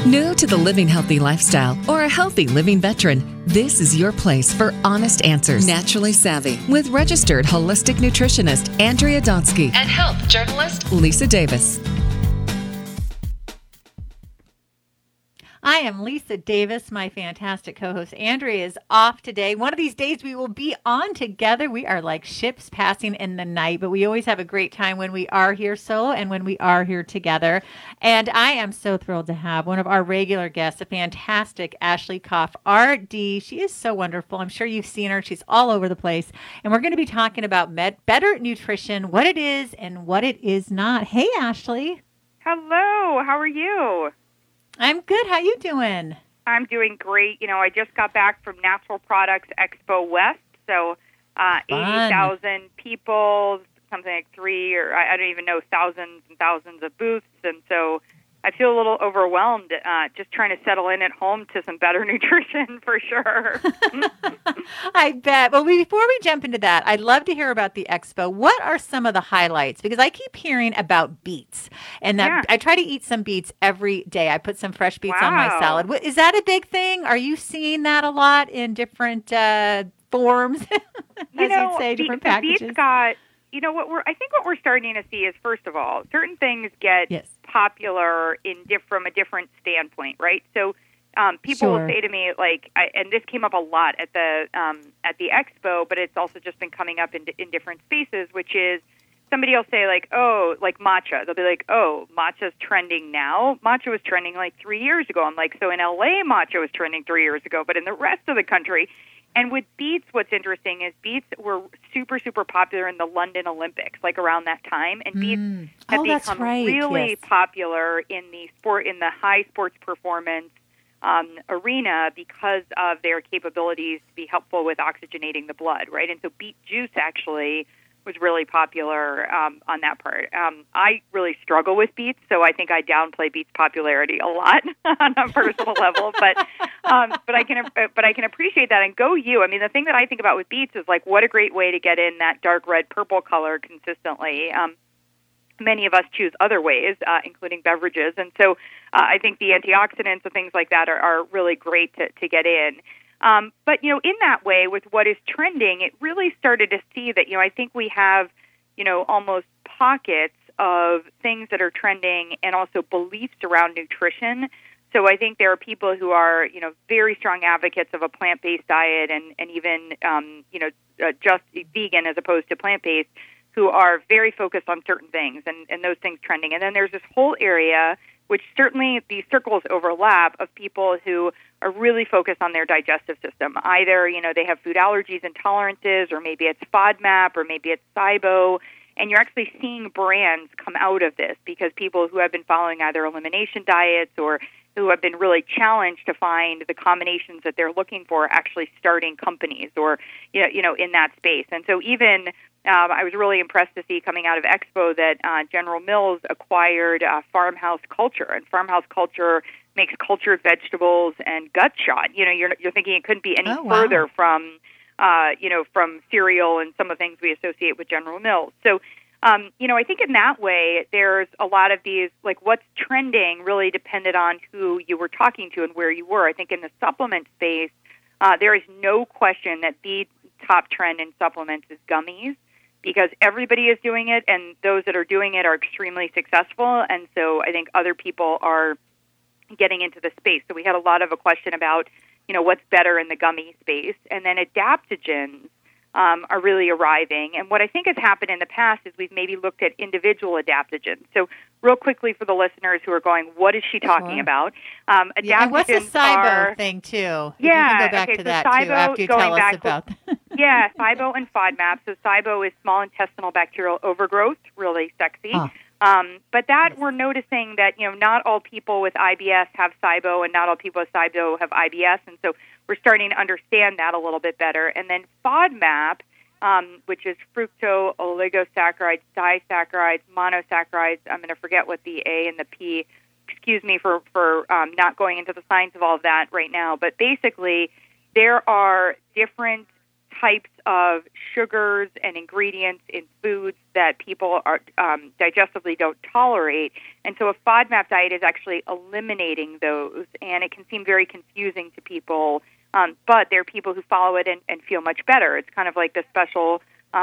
New to the living healthy lifestyle or a healthy living veteran, this is your place for honest answers. Naturally Savvy with registered holistic nutritionist Andrea Donsky and health journalist Lisa Davis. I am Lisa Davis. My fantastic co-host Andrea is off today. One of these days we will be on together. We are like ships passing in the night, but we always have a great time when we are here solo and when we are here together. And I am so thrilled to have one of our regular guests, a fantastic Ashley Koff, RD. She is so wonderful. I'm sure you've seen her. She's all over the place. And we're going to be talking about better nutrition, what it is and what it is not. Hey, Ashley. Hello. How are you? I'm good. How you doing? I'm doing great. You know, I just got back from Natural Products Expo West, so 80,000 people, something like I don't even know, thousands and thousands of booths, and so I feel a little overwhelmed just trying to settle in at home to some better nutrition for sure. I bet. Well, before we jump into that, I'd love to hear about the expo. What are some of the highlights? Because I keep hearing about beets, and that I try to eat some beets every day. I put some fresh beets on my salad. Is that a big thing? Are you seeing that a lot in different forms? Different packages? Beets got. You know I think what we're starting to see is, first of all, certain things get popular from a different standpoint, right? So people will say to me, like, and this came up a lot at the expo, but it's also just been coming up in different spaces, which is somebody will say, like, oh, like matcha. They'll be like, oh, matcha's trending now. Matcha was trending like 3 years ago. I'm like, so in LA, matcha was trending 3 years ago, but in the rest of the country. And with beets, what's interesting is beets were super, super popular in the London Olympics, like around that time. And beets have become really popular in the high sports performance arena because of their capabilities to be helpful with oxygenating the blood, right? And so beet juice actually was really popular on that part. I really struggle with beets, so I think I downplay beets' popularity a lot on a personal level. But I can appreciate that. And go you! I mean, the thing that I think about with beets is like, what a great way to get in that dark red purple color consistently. Many of us choose other ways, including beverages, and so I think the antioxidants and things like that are really great to get in. But, you know, in that way, with what is trending, it really started to see that, you know, I think we have, you know, almost pockets of things that are trending and also beliefs around nutrition. So I think there are people who are, you know, very strong advocates of a plant-based diet and even, just vegan as opposed to plant-based, who are very focused on certain things and those things trending. And then there's this whole area, which certainly these circles overlap, of people who are really focused on their digestive system. Either, you know, they have food allergies, intolerances, or maybe it's FODMAP, or maybe it's SIBO. And you're actually seeing brands come out of this because people who have been following either elimination diets or who have been really challenged to find the combinations that they're looking for, actually starting companies or, you know, in that space. And so even I was really impressed to see coming out of Expo that General Mills acquired Farmhouse Culture, and Farmhouse Culture makes cultured vegetables and gut shot. You know, you're thinking it couldn't be any further from from cereal and some of the things we associate with General Mills. So, I think in that way, there's a lot of these, like, what's trending really depended on who you were talking to and where you were. I think in the supplement space, there is no question that the top trend in supplements is gummies, because everybody is doing it, and those that are doing it are extremely successful. And so I think other people are getting into the space. So we had a lot of a question about, you know, what's better in the gummy space. And then adaptogens are really arriving. And what I think has happened in the past is we've maybe looked at individual adaptogens. So real quickly for the listeners who are going, what is she talking about? Adaptogens and what's the SIBO thing, too? You can go back to that, too, after you tell us about that. Yeah, SIBO and FODMAP. So SIBO is small intestinal bacterial overgrowth, really sexy. But that we're noticing that, you know, not all people with IBS have SIBO, and not all people with SIBO have IBS, and so we're starting to understand that a little bit better. And then FODMAP, which is fructo oligosaccharides, disaccharides, monosaccharides. I'm going to forget what the A and the P. Excuse me for not going into the science of all of that right now. But basically, there are different types of sugars and ingredients in foods that people are digestively don't tolerate. And so a FODMAP diet is actually eliminating those, and it can seem very confusing to people, but there are people who follow it and feel much better. It's kind of like the special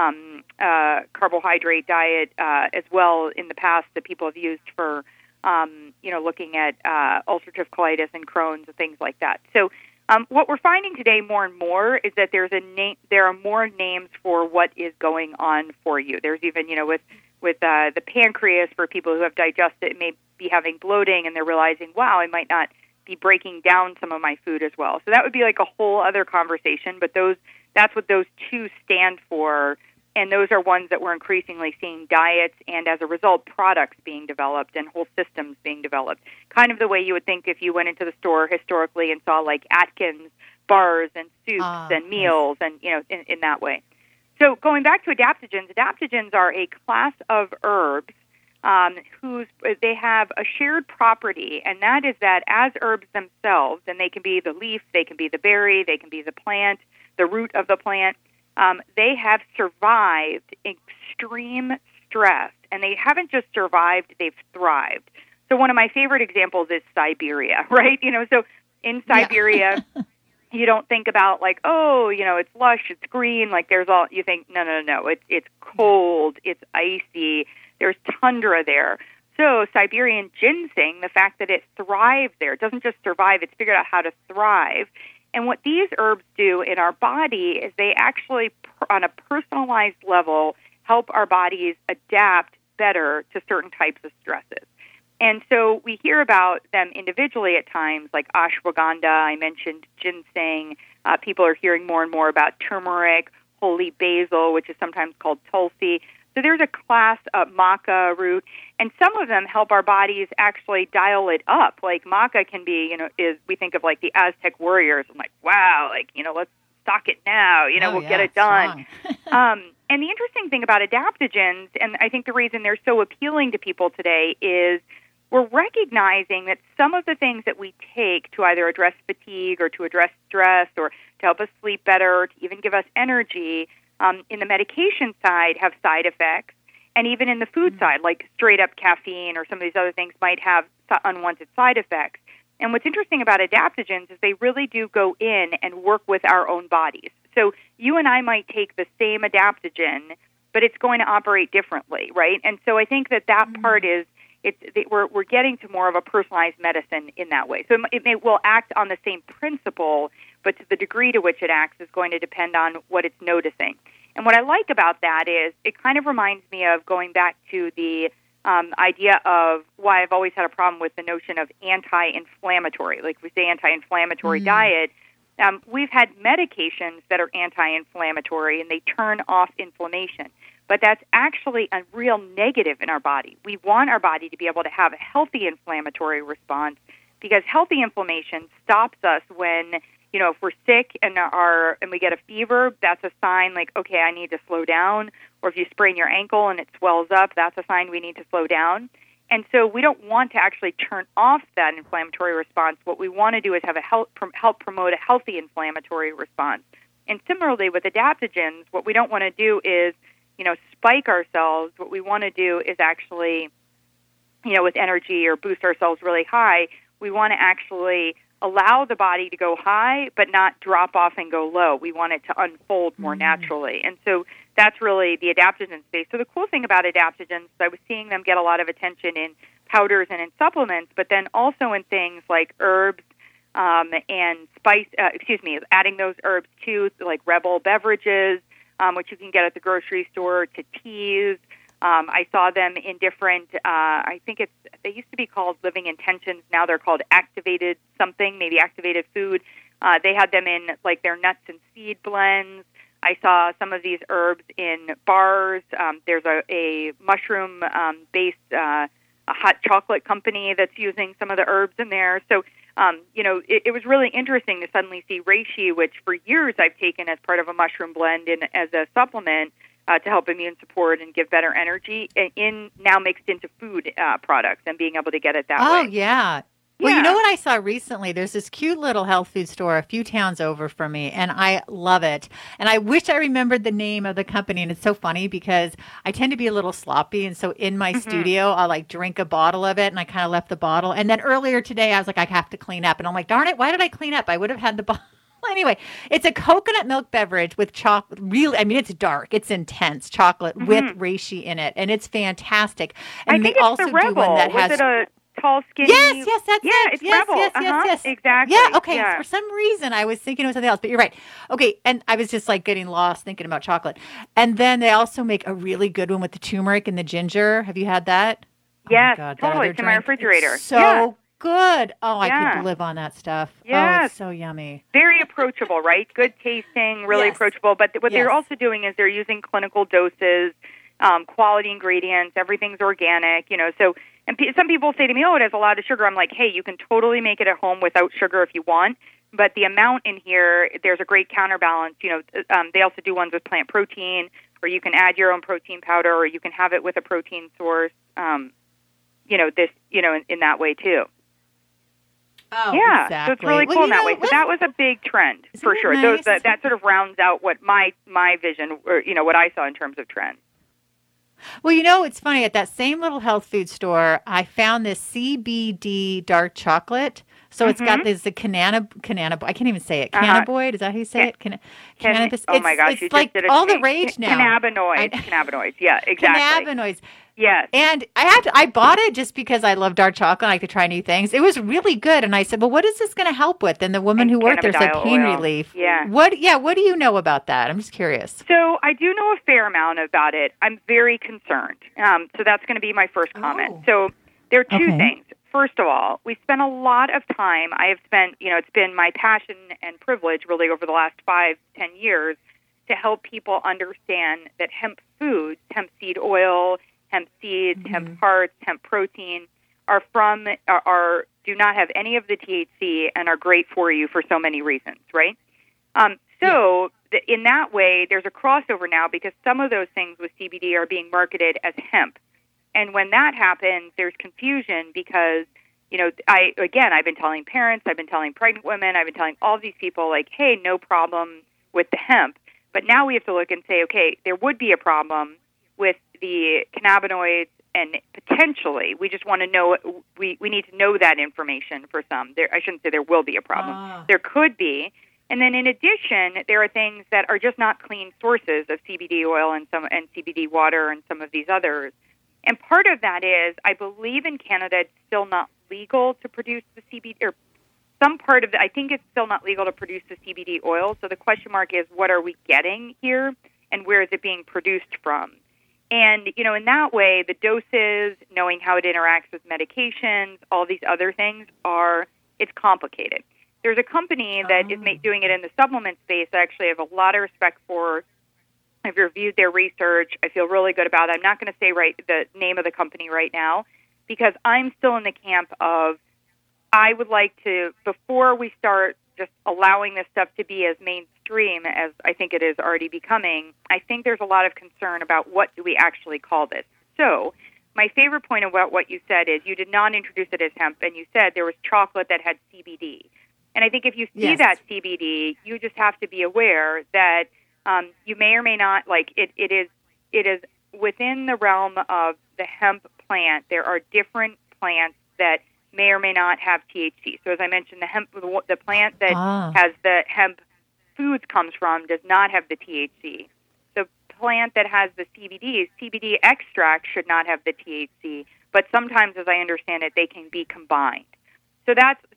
carbohydrate diet as well in the past that people have used for, looking at ulcerative colitis and Crohn's and things like that. So what we're finding today more and more is that there are more names for what is going on for you. There's even, with the pancreas for people who have digested, may be having bloating, and they're realizing, wow, I might not be breaking down some of my food as well. So that would be like a whole other conversation, but that's what those two stand for, and those are ones that we're increasingly seeing diets and, as a result, products being developed and whole systems being developed. Kind of the way you would think if you went into the store historically and saw like Atkins bars and soups and meals and, in that way. So going back to adaptogens are a class of herbs they have a shared property, and that is that as herbs themselves, and they can be the leaf, they can be the berry, they can be the plant, the root of the plant, they have survived extreme stress, and they haven't just survived, they've thrived. So one of my favorite examples is Siberia, right? So in Siberia, you don't think about like, it's lush, it's green, like there's all, you think, no, it's cold, it's icy, there's tundra there. So Siberian ginseng, the fact that it thrives there, it doesn't just survive, it's figured out how to thrive. And what these herbs do in our body is they actually, on a personalized level, help our bodies adapt better to certain types of stresses. And so we hear about them individually at times, like ashwagandha, I mentioned ginseng. People are hearing more and more about turmeric, holy basil, which is sometimes called tulsi. So there's a class of maca root, and some of them help our bodies actually dial it up. Like maca can be, we think of like the Aztec warriors. I'm like, wow, let's stock it now. We'll get it done. And the interesting thing about adaptogens, and I think the reason they're so appealing to people today, is we're recognizing that some of the things that we take to either address fatigue or to address stress or to help us sleep better or to even give us energy in the medication side have side effects. And even in the food side, like straight-up caffeine or some of these other things might have unwanted side effects. And what's interesting about adaptogens is they really do go in and work with our own bodies. So you and I might take the same adaptogen, but it's going to operate differently, right? And so I think that part is we're getting to more of a personalized medicine in that way. So it will act on the same principle, but to the degree to which it acts is going to depend on what it's noticing. And what I like about that is it kind of reminds me of going back to the idea of why I've always had a problem with the notion of anti-inflammatory. Like we say anti-inflammatory diet, we've had medications that are anti-inflammatory and they turn off inflammation. But that's actually a real negative in our body. We want our body to be able to have a healthy inflammatory response because healthy inflammation stops us when, if we're sick and we get a fever, that's a sign like, okay, I need to slow down. Or if you sprain your ankle and it swells up, that's a sign we need to slow down. And so we don't want to actually turn off that inflammatory response. What we want to do is have help promote a healthy inflammatory response. And similarly with adaptogens, what we don't want to do is spike ourselves. What we want to do is actually, with energy or boost ourselves really high, we want to actually allow the body to go high, but not drop off and go low. We want it to unfold more naturally. And so that's really the adaptogen space. So the cool thing about adaptogens, I was seeing them get a lot of attention in powders and in supplements, but then also in things like herbs and adding those herbs to like Rebel beverages, which you can get at the grocery store, to teas. I saw them in different, they used to be called Living Intentions. Now they're called Activated something, maybe Activated Food. They had them in like their nuts and seed blends. I saw some of these herbs in bars. There's a mushroom-based a hot chocolate company that's using some of the herbs in there. So, it was really interesting to suddenly see reishi, which for years I've taken as part of a mushroom blend and as a supplement to help immune support and give better energy, now mixed into food products and being able to get it that way. Oh, yeah. Well, you know what I saw recently? There's this cute little health food store a few towns over from me, and I love it. And I wish I remembered the name of the company. And it's so funny because I tend to be a little sloppy. And so in my studio, I'll like drink a bottle of it, and I kind of left the bottle. And then earlier today, I was like, I have to clean up. And I'm like, darn it, why did I clean up? I would have had the bottle. Anyway, it's a coconut milk beverage with chocolate. Really, I mean, it's dark. It's intense chocolate with reishi in it, and it's fantastic. And I think it's the Rebel. Was it a tall, skinny? Yes, that's it. It's Rebel. Yes. Exactly. Yeah, okay. Yeah. For some reason, I was thinking it was something else, but you're right. Okay, and I was just like getting lost thinking about chocolate. And then they also make a really good one with the turmeric and the ginger. Have you had that? Yes, totally. It's in my refrigerator. It's so good. Oh, I could live on that stuff. Yes. Oh, it's so yummy. Very approachable, right? Good tasting, really approachable. But what they're also doing is they're using clinical doses, quality ingredients. Everything's organic, So, and some people say to me, "Oh, it has a lot of sugar." I'm like, "Hey, you can totally make it at home without sugar if you want." But the amount in here, there's a great counterbalance. They also do ones with plant protein, or you can add your own protein powder, or you can have it with a protein source. In that way too. Oh, yeah, exactly. So it's really cool in that way. So that was a big trend for sure. Nice? That sort of rounds out what my vision, or what I saw in terms of trends. Well, it's funny. At that same little health food store, I found this CBD dark chocolate. So it's got this cannabinoid. I can't even say it. Cannabinoid. Is that how you say it? Cannabis. Oh my gosh! It's like all the rage now. Cannabinoids. Yeah, exactly. Cannabinoids. Yes. And I bought it just because I love dark chocolate. I like to try new things. It was really good. And I said, well, what is this going to help with? And the woman who worked there said pain relief. Yeah. What do you know about that? I'm just curious. So I do know a fair amount about it. I'm very concerned. So that's going to be my first comment. So there are two things. First of all, we spent a lot of time. I have spent, it's been my passion and privilege really over the last 5-10 years to help people understand that hemp foods, hemp seed oil, hemp seeds, hemp hearts, hemp protein do not have any of the THC and are great for you for so many reasons, right? In that way, there's a crossover now because some of those things with CBD are being marketed as hemp. And when that happens, there's confusion because, I've been telling parents, I've been telling pregnant women, I've been telling all these people like, hey, no problem with the hemp. But now we have to look and say, okay, there would be a problem with the cannabinoids, and potentially we just want to know, we need to know that information for some. I shouldn't say there will be a problem. There could be. And then in addition, there are things that are just not clean sources of CBD oil and CBD water and some of these others. And part of that is, I believe in Canada it's still not legal to produce the CBD, or some part of it, I think it's still not legal to produce the CBD oil. So the question mark is, what are we getting here, and where is it being produced from? And, in that way, the doses, knowing how it interacts with medications, all these other things it's complicated. There's a company that is doing it in the supplement space I actually have a lot of respect for. I've reviewed their research. I feel really good about it. I'm not going to say the name of the company right now because I'm still in the camp of I would like to, before we start just allowing this stuff to be as mainstream as I think it is already becoming, I think there's a lot of concern about what do we actually call this. So my favorite point about what you said is you did not introduce it as hemp, and you said there was chocolate that had CBD. And I think if you see that CBD, you just have to be aware that you may or may not, it is within the realm of the hemp plant. There are different plants that may or may not have THC. So as I mentioned, the plant that has the hemp foods comes from does not have the THC. The plant that has the CBD extract should not have the THC, but sometimes, as I understand it, they can be combined. So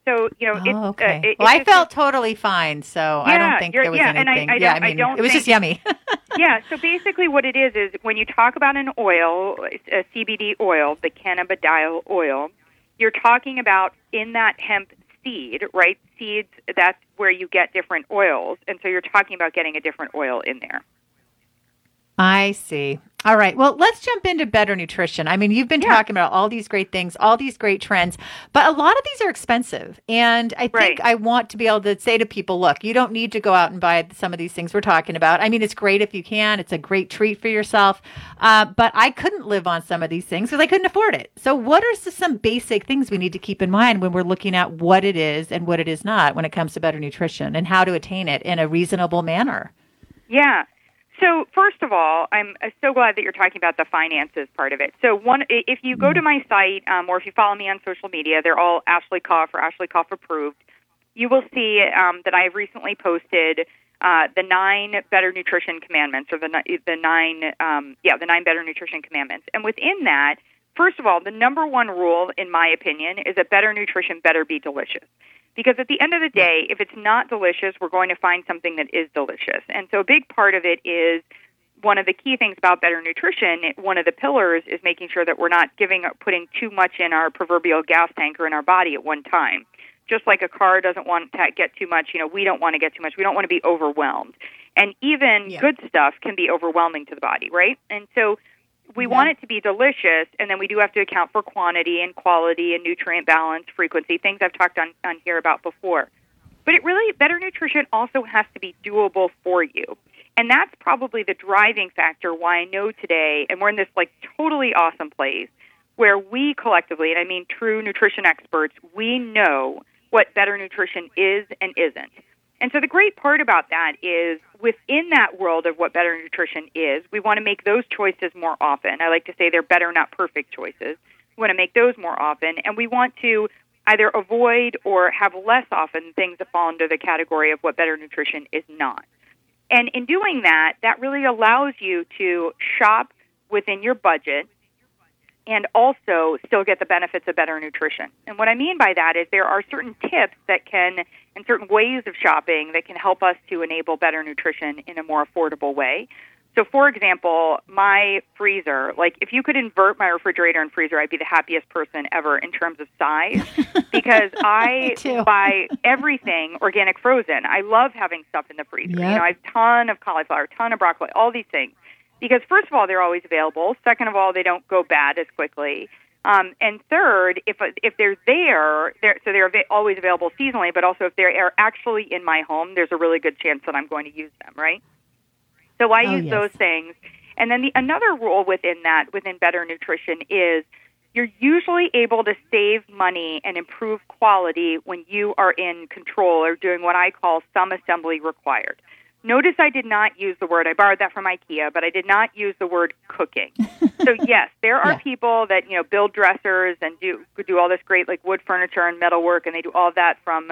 I felt totally fine, so I don't think there was anything. It was just yummy. Yeah, so basically what it is when you talk about an oil, a CBD oil, the cannabidiol oil, you're talking about in that hemp seed, right? Seeds, that's where you get different oils, and so you're talking about getting a different oil in there. I see. All right. Well, let's jump into better nutrition. I mean, you've been talking about all these great things, all these great trends, but a lot of these are expensive. And I think I want to be able to say to people, look, you don't need to go out and buy some of these things we're talking about. I mean, it's great if you can. It's a great treat for yourself. But I couldn't live on some of these things because I couldn't afford it. So what are some basic things we need to keep in mind when we're looking at what it is and what it is not when it comes to better nutrition and how to attain it in a reasonable manner? Yeah. So first of all, I'm so glad that you're talking about the finances part of it. So if you go to my site or if you follow me on social media, they're all Ashley Koff or Ashley Koff approved. You will see that I've recently posted the 9 better nutrition commandments, or the 9 better nutrition commandments. And within that, first of all, the number one rule, in my opinion, is that better nutrition better be delicious. Because at the end of the day, if it's not delicious, we're going to find something that is delicious. And so a big part of it is one of the key things about better nutrition, one of the pillars is making sure that we're not putting too much in our proverbial gas tank or in our body at one time. Just like a car doesn't want to get too much, we don't want to get too much. We don't want to be overwhelmed. And even good stuff can be overwhelming to the body, right? And so we want it to be delicious, and then we do have to account for quantity and quality and nutrient balance, frequency, things I've talked on here about before. But better nutrition also has to be doable for you. And that's probably the driving factor why I know today, and we're in this totally awesome place, where we collectively, and I mean true nutrition experts, we know what better nutrition is and isn't. And so the great part about that is within that world of what better nutrition is, we want to make those choices more often. I like to say they're better, not perfect choices. We want to make those more often, and we want to either avoid or have less often things that fall under the category of what better nutrition is not. And in doing that, that really allows you to shop within your budget and also still get the benefits of better nutrition. And what I mean by that is there are certain tips and certain ways of shopping that can help us to enable better nutrition in a more affordable way. So, for example, my freezer, if you could invert my refrigerator and freezer, I'd be the happiest person ever in terms of size because I buy everything organic frozen. I love having stuff in the freezer. Yep. I have a ton of cauliflower, a ton of broccoli, all these things. Because first of all, they're always available. Second of all, they don't go bad as quickly. And third, if they're they're always available seasonally, but also if they are actually in my home, there's a really good chance that I'm going to use them, right? So I use those things. And then another rule within better nutrition is you're usually able to save money and improve quality when you are in control or doing what I call some assembly required. Notice I did not use the word, I borrowed that from IKEA, but I did not use the word cooking. So yes, there are people that, build dressers and do all this great wood furniture and metalwork, and they do all that from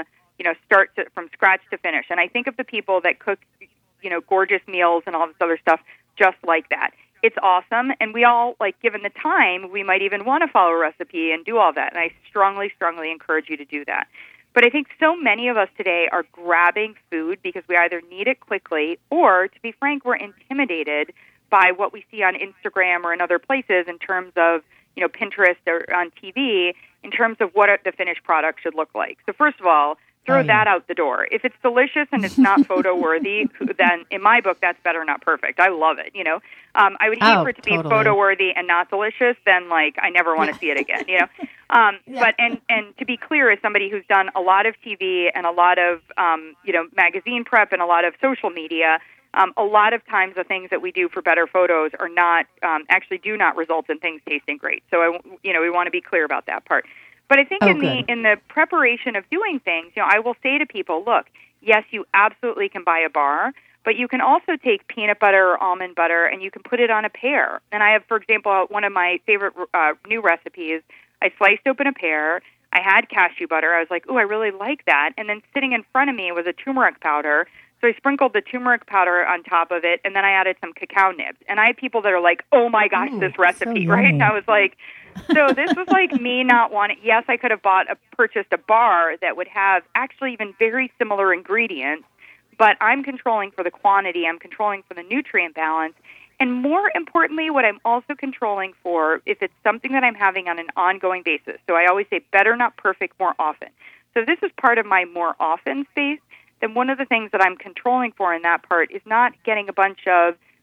scratch to finish. And I think of the people that cook, gorgeous meals and all this other stuff just like that. It's awesome, and we all, given the time, we might even want to follow a recipe and do all that. And I strongly, strongly encourage you to do that. But I think so many of us today are grabbing food because we either need it quickly or, to be frank, we're intimidated by what we see on Instagram or in other places in terms of, Pinterest or on TV, in terms of what the finished product should look like. So first of all, throw that out the door. If it's delicious and it's not photo-worthy, then in my book, that's better, not perfect. I love it, I would hate for it to be photo-worthy and not delicious, then, I never want to see it again, But, and to be clear, as somebody who's done a lot of TV and a lot of, magazine prep and a lot of social media, a lot of times the things that we do for better photos are not, actually do not result in things tasting great. So, we want to be clear about that part. But I think in the preparation of doing things, I will say to people, look, yes, you absolutely can buy a bar, but you can also take peanut butter or almond butter and you can put it on a pear. And I have, for example, one of my favorite new recipes, I sliced open a pear, I had cashew butter, I was like, ooh, I really like that. And then sitting in front of me was a turmeric powder, so I sprinkled the turmeric powder on top of it, and then I added some cacao nibs. And I have people that are like, oh my gosh, this recipe, so right? yummy. And I was like, so this was like me not wanting, yes, I could have purchased a bar that would have actually even very similar ingredients, but I'm controlling for the quantity, I'm controlling for the nutrient balance, and more importantly, what I'm also controlling for, if it's something that I'm having on an ongoing basis. So I always say better, not perfect, more often. So this is part of my more often space. Then one of the things that I'm controlling for in that part is not getting a bunch of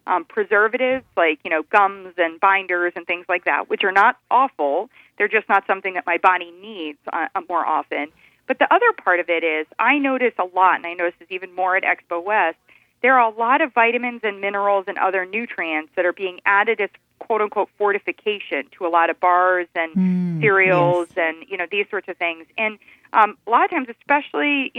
preservatives like, gums and binders and things like that, which are not awful. They're just not something that my body needs more often. But the other part of it is I notice a lot, and I notice this even more at Expo West, there are a lot of vitamins and minerals and other nutrients that are being added as quote-unquote fortification to a lot of bars and cereals and, these sorts of things. And a lot of times, especially,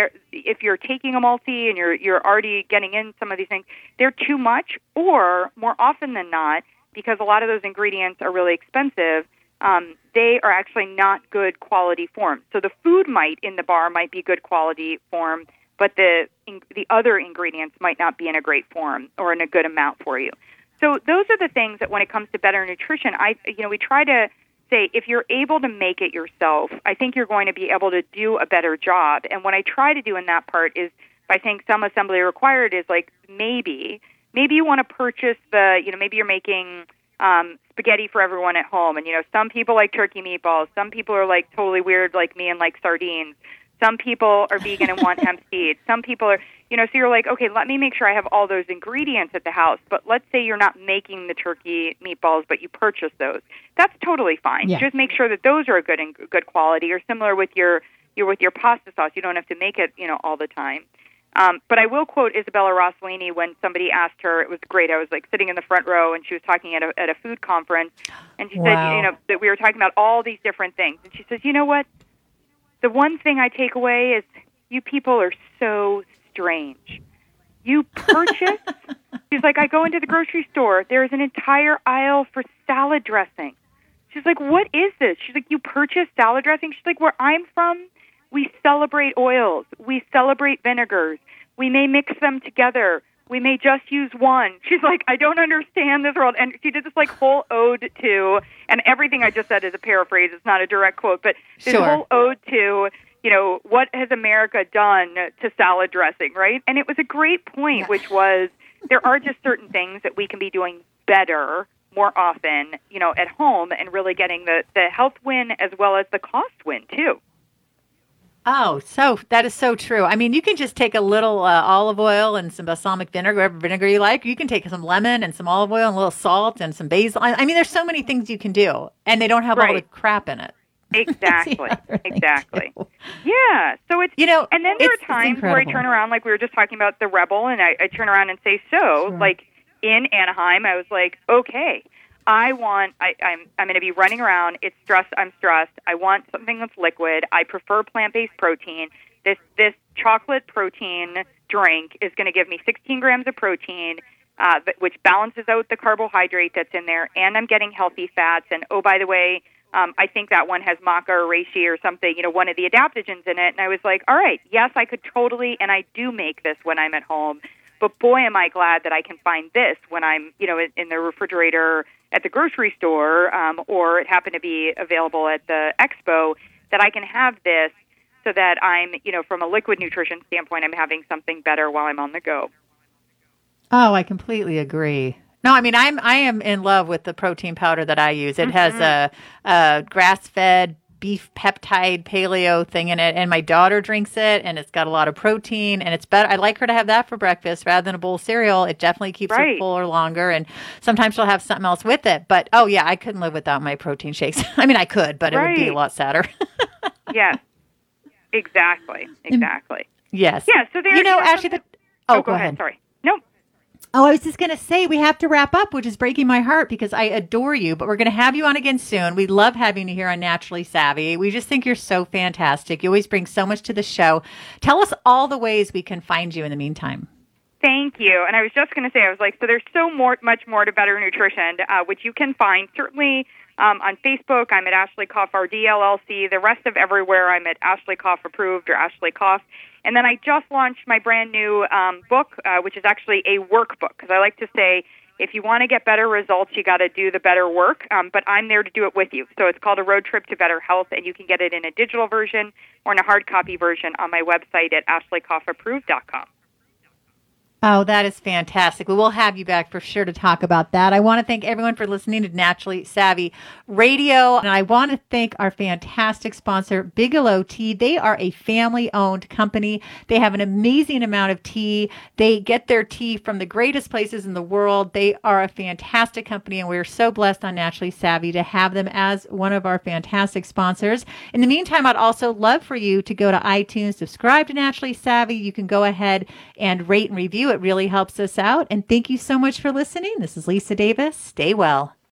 if you're taking a multi and you're already getting in some of these things, they're too much, or more often than not, because a lot of those ingredients are really expensive, they are actually not good quality form. So the food in the bar might be good quality form, but the other ingredients might not be in a great form or in a good amount for you. So those are the things that when it comes to better nutrition, we try to say if you're able to make it yourself, I think you're going to be able to do a better job. And what I try to do in that part is by saying some assembly required is like maybe you want to purchase maybe you're making spaghetti for everyone at home. And, some people like turkey meatballs. Some people are like totally weird like me and like sardines. Some people are vegan and want hemp seeds. Some people are, so you're like, okay, let me make sure I have all those ingredients at the house. But let's say you're not making the turkey meatballs, but you purchase those. That's totally fine. Yeah. Just make sure that those are good quality, or similar with your pasta sauce. You don't have to make it, all the time. But I will quote Isabella Rossellini when somebody asked her. It was great. I was like sitting in the front row, and she was talking at a food conference, and she said, that we were talking about all these different things, and she says, you know what? The one thing I take away is you people are so strange. You purchase. She's like, I go into the grocery store. There's an entire aisle for salad dressing. She's like, what is this? She's like, you purchase salad dressing? She's like, where I'm from, we celebrate oils. We celebrate vinegars. We may mix them together. We may just use one. She's like, I don't understand this world. And she did this like whole ode to, and everything I just said is a paraphrase. It's not a direct quote, but this whole ode to, what has America done to salad dressing, right? And it was a great point, which was there are just certain things that we can be doing better more often, at home, and really getting the health win as well as the cost win too. Oh, so that is so true. I mean, you can just take a little olive oil and some balsamic vinegar, whatever vinegar you like. You can take some lemon and some olive oil and a little salt and some basil. I mean, there's so many things you can do, and they don't have all the crap in it. Exactly. Exactly. Yeah. So it's, and then there are times where I turn around, like we were just talking about the Rebel, and I turn around and say, like in Anaheim, I was like, okay, I'm going to be running around. It's stressed. I'm stressed. I want something that's liquid. I prefer plant-based protein. This chocolate protein drink is going to give me 16 grams of protein, which balances out the carbohydrate that's in there, and I'm getting healthy fats. And, oh, by the way, I think that one has maca or reishi or something, one of the adaptogens in it. And I was like, all right, yes, I could totally, and I do make this when I'm at home. But boy, am I glad that I can find this when I'm, in the refrigerator at the grocery store, or it happened to be available at the expo, that I can have this so that I'm, from a liquid nutrition standpoint, I'm having something better while I'm on the go. Oh, I completely agree. No, I mean, I am in love with the protein powder that I use. It has a grass-fed beef peptide paleo thing in it, and my daughter drinks it, and it's got a lot of protein, and it's better. I like her to have that for breakfast rather than a bowl of cereal. It definitely keeps her fuller longer, and sometimes she'll have something else with it. But, oh, yeah, I couldn't live without my protein shakes. I mean, I could, but it would be a lot sadder. Yes, exactly. Yes. Yeah, so there's... actually... go ahead. Sorry. Nope. Oh, I was just going to say we have to wrap up, which is breaking my heart because I adore you, but we're going to have you on again soon. We love having you here on Naturally Savvy. We just think you're so fantastic. You always bring so much to the show. Tell us all the ways we can find you in the meantime. Thank you. And I was just going to say, I was like, so there's much more to Better Nutrition, which you can find certainly on Facebook. I'm at Ashley Koff RD LLC. The rest of everywhere, I'm at Ashley Koff Approved or Ashley Koff. And then I just launched my brand new book, which is actually a workbook, because I like to say, if you want to get better results, you got to do the better work, but I'm there to do it with you. So it's called A Road Trip to Better Health, and you can get it in a digital version or in a hard copy version on my website at ashleykoffApproved.com. Oh, that is fantastic. We'll have you back for sure to talk about that. I want to thank everyone for listening to Naturally Savvy Radio. And I want to thank our fantastic sponsor, Bigelow Tea. They are a family-owned company. They have an amazing amount of tea. They get their tea from the greatest places in the world. They are a fantastic company, and we're so blessed on Naturally Savvy to have them as one of our fantastic sponsors. In the meantime, I'd also love for you to go to iTunes, subscribe to Naturally Savvy. You can go ahead and rate and review. It really helps us out. And thank you so much for listening. This is Lisa Davis. Stay well.